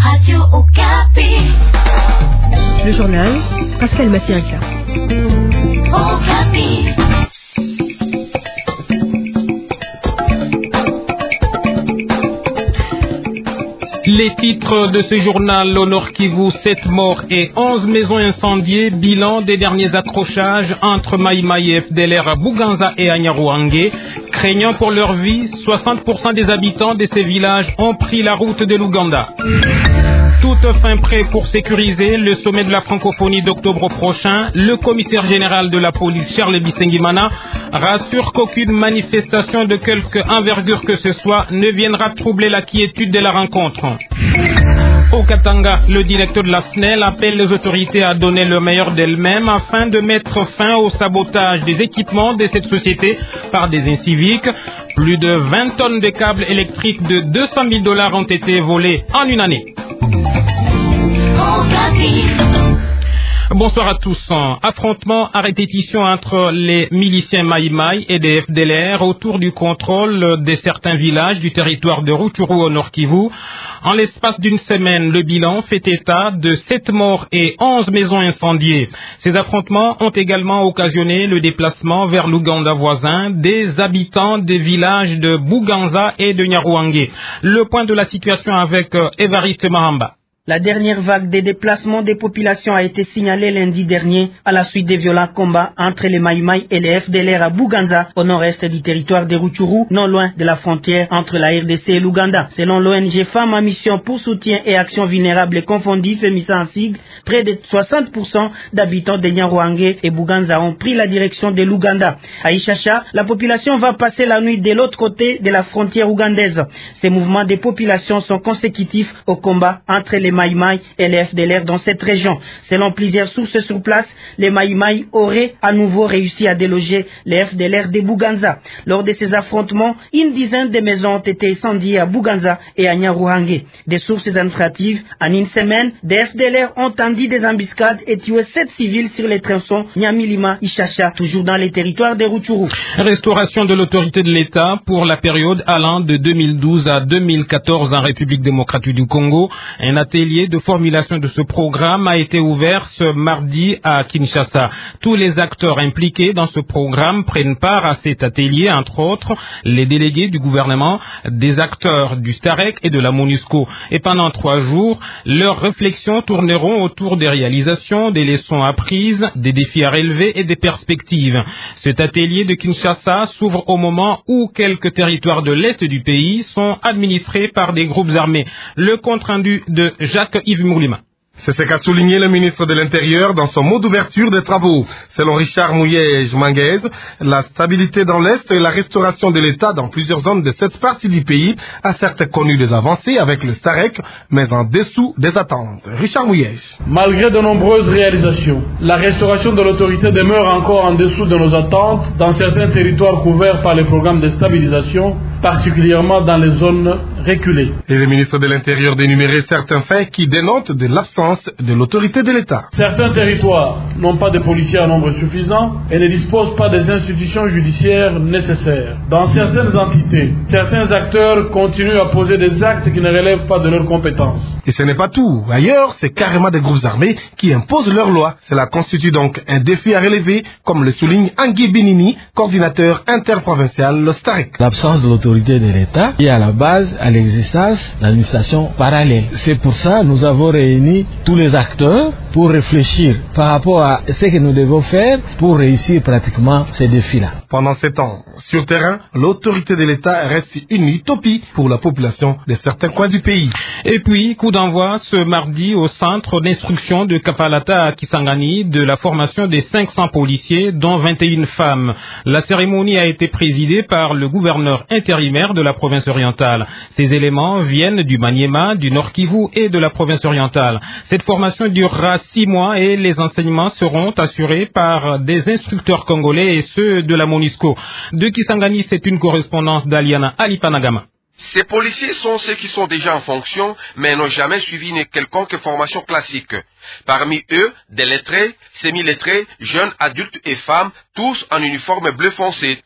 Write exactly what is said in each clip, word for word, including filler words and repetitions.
Radio Okapi. Le journal, Pascal Massirika. Okapi. Les titres de ce journal: au Nord Kivu, sept morts et onze maisons incendiées. Bilan des derniers accrochages entre Mai Mai et F D L R à Buganza et à Nyaruange. Craignant pour leur vie, soixante pour cent des habitants de ces villages ont pris la route de l'Ouganda. Toute fin prêt pour sécuriser le sommet de la francophonie d'octobre prochain. Le commissaire général de la police, Charles Bisengimana, rassure qu'aucune manifestation de quelque envergure que ce soit ne viendra troubler la quiétude de la rencontre. Au Katanga, le directeur de la S N E L appelle les autorités à donner le meilleur d'elles-mêmes afin de mettre fin au sabotage des équipements de cette société par des inciviques. Plus de vingt tonnes de câbles électriques de deux cent mille dollars ont été volés en une année. Bonsoir à tous. Affrontement à répétition entre les miliciens Mai Mai et des F D L R autour du contrôle de certains villages du territoire de Rutshuru au Nord Kivu. En l'espace d'une semaine, le bilan fait état de sept morts et onze maisons incendiées. Ces affrontements ont également occasionné le déplacement vers l'Ouganda voisin des habitants des villages de Buganza et de Nyaruange. Le point de la situation avec Évariste Mahamba. La dernière vague des déplacements des populations a été signalée lundi dernier à la suite des violents combats entre les Mai Mai et les F D L R à Buganza, au nord-est du territoire de Rutshuru, non loin de la frontière entre la R D C et l'Ouganda. Selon l'O N G Femmes à mission pour soutien et actions vulnérables et confondues, FEMISA en sigle, près de soixante pour cent d'habitants de Nyaruange et Buganza ont pris la direction de l'Ouganda. À Ishasha, la population va passer la nuit de l'autre côté de la frontière ougandaise. Ces mouvements des populations sont consécutifs au combat entre les Mai Mai et les F D L R dans cette région. Selon plusieurs sources sur place, les Mai Mai auraient à nouveau réussi à déloger les F D L R de Buganza. Lors de ces affrontements, une dizaine de maisons ont été incendiées à Buganza et à Nyaruange. Des sources administratives, en une semaine, des F D L R ont tendu des embuscades et tué sept civils sur les tronçons Nyamilima, Ishasha, toujours dans les territoires de Rutshuru. Restauration de l'autorité de l'État pour la période allant de deux mille douze à deux mille quatorze en République démocratique du Congo. Un atelier de formulation de ce programme a été ouvert ce mardi à Kinshasa. Tous les acteurs impliqués dans ce programme prennent part à cet atelier, entre autres les délégués du gouvernement, des acteurs du STAREC et de la MONUSCO. Et pendant trois jours, leurs réflexions tourneront autour des réalisations, des leçons apprises, des défis à relever et des perspectives. Cet atelier de Kinshasa s'ouvre au moment où quelques territoires de l'Est du pays sont administrés par des groupes armés. Le compte-rendu de Jacques-Yves Moulima. C'est ce qu'a souligné le ministre de l'Intérieur dans son mot d'ouverture des travaux. Selon Richard Mouyej-Manguez, la stabilité dans l'Est et la restauration de l'État dans plusieurs zones de cette partie du pays a certes connu des avancées avec le STAREC, mais en dessous des attentes. Richard Mouyej. Malgré de nombreuses réalisations, la restauration de l'autorité demeure encore en dessous de nos attentes dans certains territoires couverts par les programmes de stabilisation, particulièrement dans les zones reculées. Et le ministre de l'Intérieur d'énumérer certains faits qui dénotent de l'absence de l'autorité de l'État. Certains territoires n'ont pas de policiers en nombre suffisant et ne disposent pas des institutions judiciaires nécessaires. Dans certaines entités, certains acteurs continuent à poser des actes qui ne relèvent pas de leurs compétences. Et ce n'est pas tout. Ailleurs, c'est carrément des groupes armés qui imposent leurs lois. Cela constitue donc un défi à relever, comme le souligne Angui Binini, coordinateur interprovincial le STAREC. L'absence de l'autorité de l'État est à la base à l'existence d'administration parallèle. C'est pour ça que nous avons réuni tous les acteurs pour réfléchir par rapport à ce que nous devons faire pour réussir pratiquement ces défis-là. Pendant ces temps, sur terrain, l'autorité de l'État reste une utopie pour la population de certains coins du pays. Et puis, coup d'envoi ce mardi au centre d'instruction de Kapalata à Kisangani de la formation des cinq cents policiers, dont vingt et une femmes. La cérémonie a été présidée par le gouverneur intérimaire de la province orientale. Ces éléments viennent du Maniema, du Nord Kivu et de la province orientale. Cette formation durera six mois et les enseignements seront assurés par des instructeurs congolais et ceux de la MONUSCO. De Kisangani, c'est une correspondance d'Aliana Alipanagama. Ces policiers sont ceux qui sont déjà en fonction, mais n'ont jamais suivi une quelconque formation classique. Parmi eux, des lettrés, semi-lettrés, jeunes, adultes et femmes, tous en uniforme bleu foncé.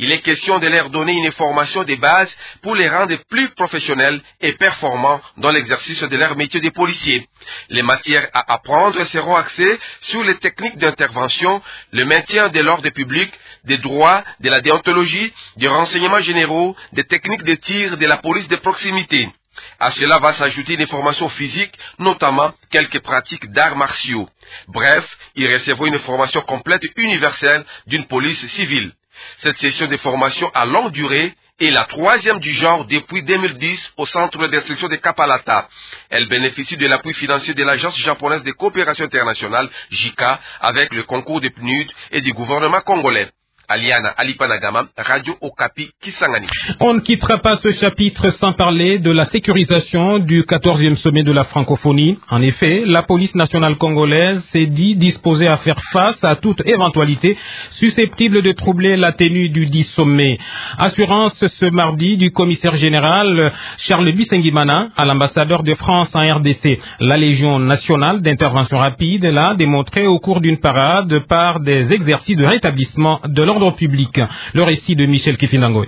Il est question de leur donner une formation de base pour les rendre plus professionnels et performants dans l'exercice de leur métier de policier. Les matières à apprendre seront axées sur les techniques d'intervention, le maintien de l'ordre public, des droits, de la déontologie, des renseignements généraux, des techniques de tir de la police de proximité. À cela va s'ajouter une formation physique, notamment quelques pratiques d'arts martiaux. Bref, ils recevront une formation complète universelle d'une police civile. Cette session de formation à longue durée est la troisième du genre depuis deux mille dix au centre d'instruction de Kapalata. Elle bénéficie de l'appui financier de l'Agence japonaise de coopération internationale, J I C A, avec le concours de P N U D et du gouvernement congolais. Aliana Alipanagama, Radio Okapi, Kisangani. On ne quittera pas ce chapitre sans parler de la sécurisation du quatorzième sommet de la francophonie. En effet, la police nationale congolaise s'est dit disposée à faire face à toute éventualité susceptible de troubler la tenue du dit sommet. Assurance ce mardi du commissaire général Charles Bisengimana à l'ambassadeur de France en R D C. La Légion nationale d'intervention rapide l'a démontré au cours d'une parade par des exercices de rétablissement de l'ordre public. Le récit de Michel Kifinangoy.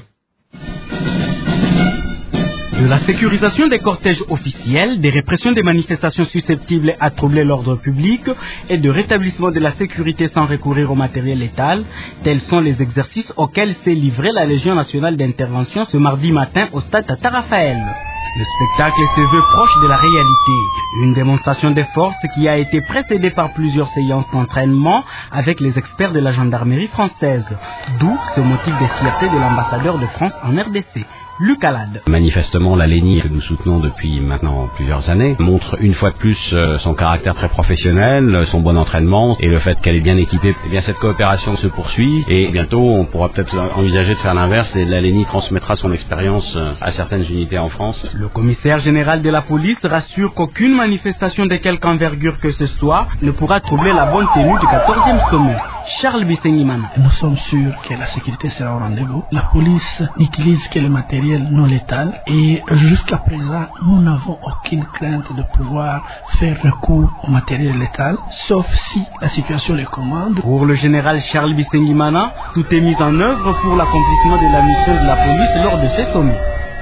De la sécurisation des cortèges officiels, des répressions des manifestations susceptibles à troubler l'ordre public et de rétablissement de la sécurité sans recourir au matériel létal, tels sont les exercices auxquels s'est livrée la Légion nationale d'intervention ce mardi matin au stade Tata Raphaël. Le spectacle se veut proche de la réalité. Une démonstration de force qui a été précédée par plusieurs séances d'entraînement avec les experts de la gendarmerie française. D'où ce motif de fierté de l'ambassadeur de France en R D C. Luc Alade. Manifestement, la Lénie, que nous soutenons depuis maintenant plusieurs années, montre une fois de plus euh, son caractère très professionnel, son bon entraînement et le fait qu'elle est bien équipée. Eh bien, cette coopération se poursuit et bientôt, on pourra peut-être envisager de faire l'inverse et la Lénie transmettra son expérience euh, à certaines unités en France. Le commissaire général de la police rassure qu'aucune manifestation de quelque envergure que ce soit ne pourra troubler la bonne tenue du quatorzième sommet. Charles Bisengimana. Nous sommes sûrs que la sécurité sera au rendez-vous. La police n'utilise que le matériel non létal et jusqu'à présent, nous n'avons aucune crainte de pouvoir faire recours au matériel létal, sauf si la situation le commande. Pour le général Charles Bisengimana, tout est mis en œuvre pour l'accomplissement de la mission de la police lors de ces sommets.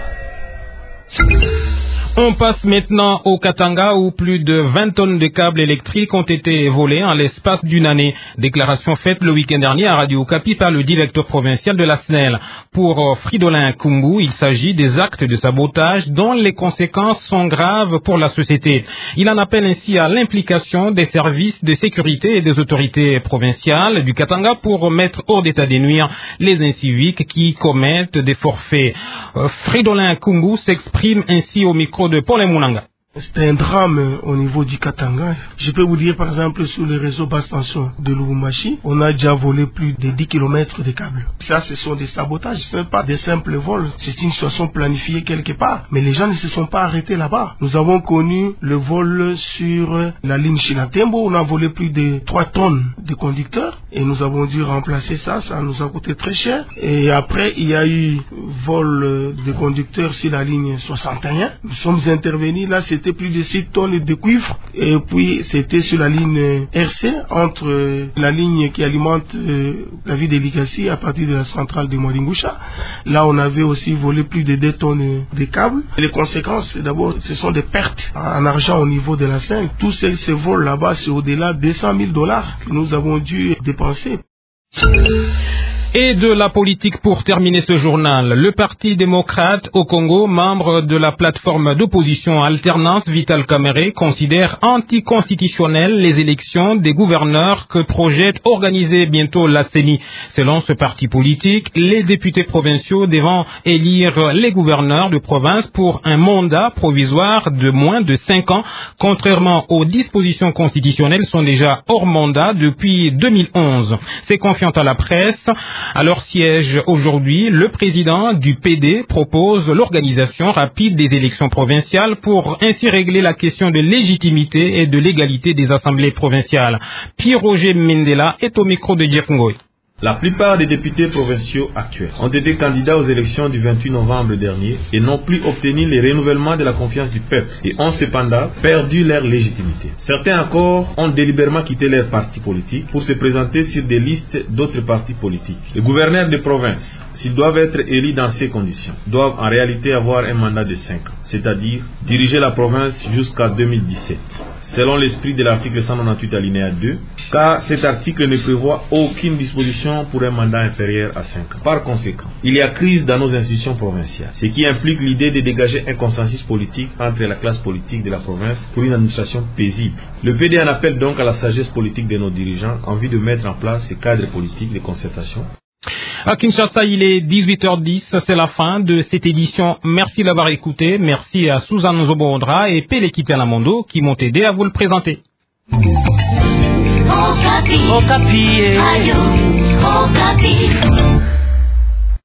On passe maintenant au Katanga où plus de vingt tonnes de câbles électriques ont été volés en l'espace d'une année. Déclaration faite le week-end dernier à Radio Okapi par le directeur provincial de la S N E L. Pour Fridolin Kumbu, il s'agit des actes de sabotage dont les conséquences sont graves pour la société. Il en appelle ainsi à l'implication des services de sécurité et des autorités provinciales du Katanga pour mettre hors d'état de nuire les inciviques qui commettent des forfaits. Fridolin Kumbu s'exprime ainsi au micro de Paul Mounanga. C'est un drame au niveau du Katanga. Je peux vous dire par exemple sur le réseau basse tension de Lubumbashi, on a déjà volé plus de dix kilomètres de câbles. Ça, ce sont des sabotages, ce ne sont pas des simples vols. C'est une situation planifiée quelque part. Mais les gens ne se sont pas arrêtés là-bas. Nous avons connu le vol sur la ligne Chinatembo. On a volé plus de trois tonnes de conducteurs et nous avons dû remplacer ça. Ça nous a coûté très cher. Et après, il y a eu vol de conducteurs sur la ligne soixante et un. Nous sommes intervenus là, c'est c'était plus de six tonnes de cuivre et puis c'était sur la ligne R C entre la ligne qui alimente euh, la ville de Likasi à partir de la centrale de Mwaringusha. Là on avait aussi volé plus de deux tonnes de câbles. Et les conséquences d'abord ce sont des pertes en argent au niveau de la scène. Tous ces, ces vols là-bas c'est au-delà de deux cent mille dollars que nous avons dû dépenser. Et de la politique pour terminer ce journal. Le Parti démocrate au Congo, membre de la plateforme d'opposition Alternance Vital Kamerhe, considère anticonstitutionnelles les élections des gouverneurs que projette organiser bientôt la C E N I. Selon ce parti politique, les députés provinciaux devront élire les gouverneurs de province pour un mandat provisoire de moins de cinq ans, contrairement aux dispositions constitutionnelles sont déjà hors mandat depuis deux mille onze. C'est confiant à la presse. À leur siège aujourd'hui, le président du P D propose l'organisation rapide des élections provinciales pour ainsi régler la question de légitimité et de légalité des assemblées provinciales. Pierre-Roger Mendela est au micro de Jeff Ngoy. La plupart des députés provinciaux actuels ont été candidats aux élections du vingt-huit novembre dernier et n'ont plus obtenu les renouvellements de la confiance du peuple et ont cependant perdu leur légitimité. Certains encore ont délibérément quitté leur parti politique pour se présenter sur des listes d'autres partis politiques. Les gouverneurs de province s'ils doivent être élus dans ces conditions, doivent en réalité avoir un mandat de cinq ans, c'est-à-dire diriger la province jusqu'à deux mille dix-sept. Selon l'esprit de l'article cent quatre-vingt-huit alinéa deux, car cet article ne prévoit aucune disposition pour un mandat inférieur à cinq ans. Par conséquent, il y a crise dans nos institutions provinciales, ce qui implique l'idée de dégager un consensus politique entre la classe politique de la province pour une administration paisible. Le P D en appelle donc à la sagesse politique de nos dirigeants en vue de mettre en place ce cadre politique de concertation. À Kinshasa, il est dix-huit heures dix, c'est la fin de cette édition. Merci d'avoir écouté. Merci à Suzanne Zobondra et Peleki Pelamondo qui m'ont aidé à vous le présenter. Okapi. Okapi. Radio Okapi.